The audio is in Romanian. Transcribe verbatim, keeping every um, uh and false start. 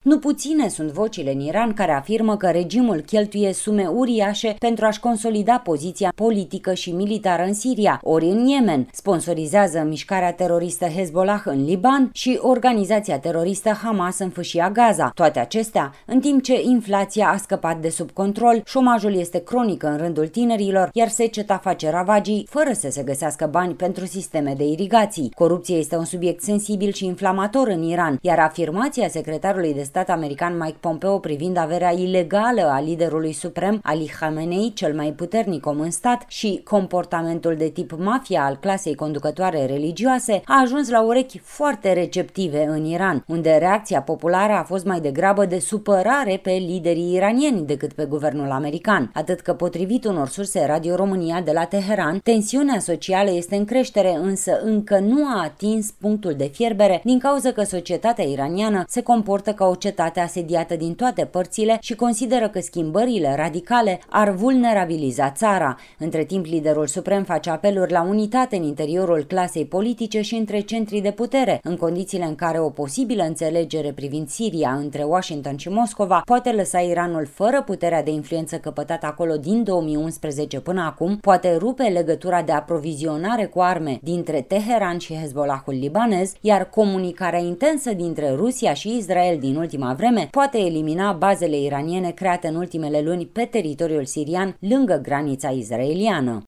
Nu puține sunt vocile în Iran care afirmă că regimul cheltuie sume uriașe pentru a-și consolida poziția politică și militară în Siria, ori în Yemen, sponsorizează mișcarea teroristă Hezbollah în Liban și organizația teroristă Hamas în Fâșia Gaza. Toate acestea, în timp ce inflația a scăpat de sub control, șomajul este cronic în rândul tinerilor, iar seceta face ravagii fără să se găsească bani pentru sisteme de irigații. Corupția este un subiect sensibil și inflamator în Iran, iar afirmația secretarului de stat american Mike Pompeo privind averea ilegală a liderului suprem Ali Khamenei, cel mai puternic om în stat, și comportamentul de tip mafia al clasei conducătoare religioase a ajuns la urechi foarte receptive în Iran, unde reacția populară a fost mai degrabă de supărare pe liderii iranieni decât pe guvernul american, atât că, potrivit unor surse Radio România de la Teheran, tensiunea socială este în creștere, însă încă nu a atins punctul de fierbere din cauza că societatea iraniană se comportă ca o cetate asediată din toate părțile și consideră că schimbările radicale ar vulnerabiliza țara. Între timp, liderul suprem face apeluri la unitate în interiorul clasei politice și între centrii de putere, în condițiile în care o posibilă înțelegere privind Siria între Washington și Moscova poate lăsa Iranul fără puterea de influență căpătată acolo din două mii unsprezece până acum, poate rupe legătura de aprovizionare cu arme dintre Teheran și Hezbollahul libanez, iar comunicarea intensă dintre Rusia și Israel din ultima vreme poate elimina bazele iraniene create în ultimele luni pe teritoriul sirian lângă granița israeliană.